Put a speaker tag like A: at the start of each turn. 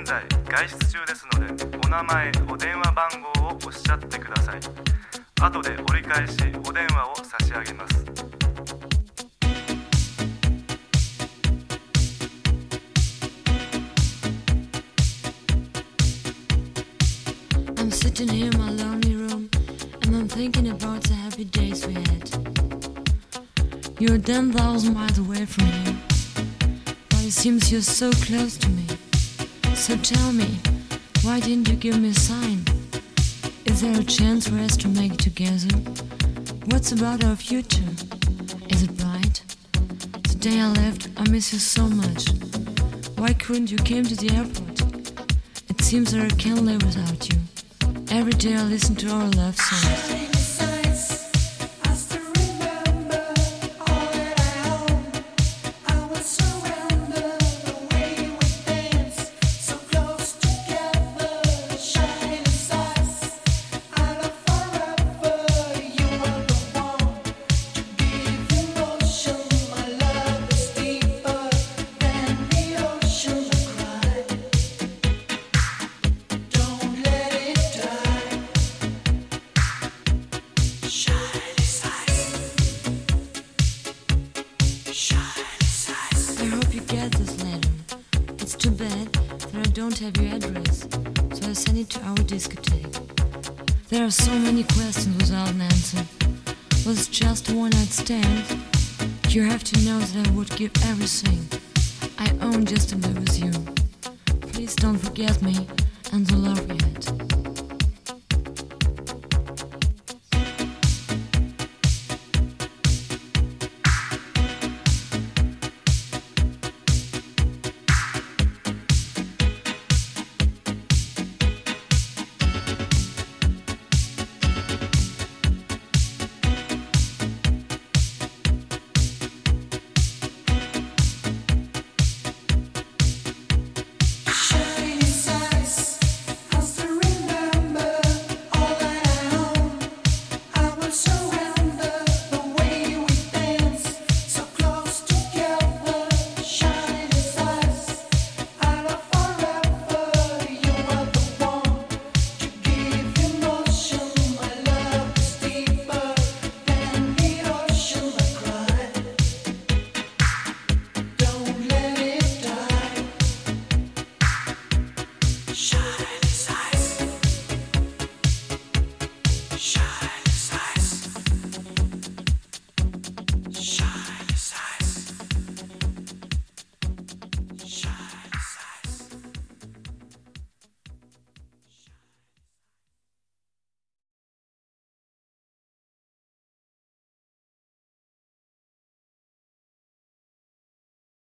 A: 在外出中ですので、お名前、お電話番号をおっしゃってください。後で折り返しお電話を差し上げます。
B: I'm sitting here in my lonely room, and I'm thinking about the happy days we had. You're 10,000 miles away from here, but it seems you're so close to me. So tell me, why didn't you give me a sign? Is there a chance for us to make it together? What's about our future? Is it bright? The day I left, I miss you so much. Why couldn't you came to the airport? It seems that I can't live without you. Every day I listen to our love songs. There are so many questions without an answer. Was it just a one-night stand? You have to know that I would give everything I own just to be with you. Please don't forget me and the love we had.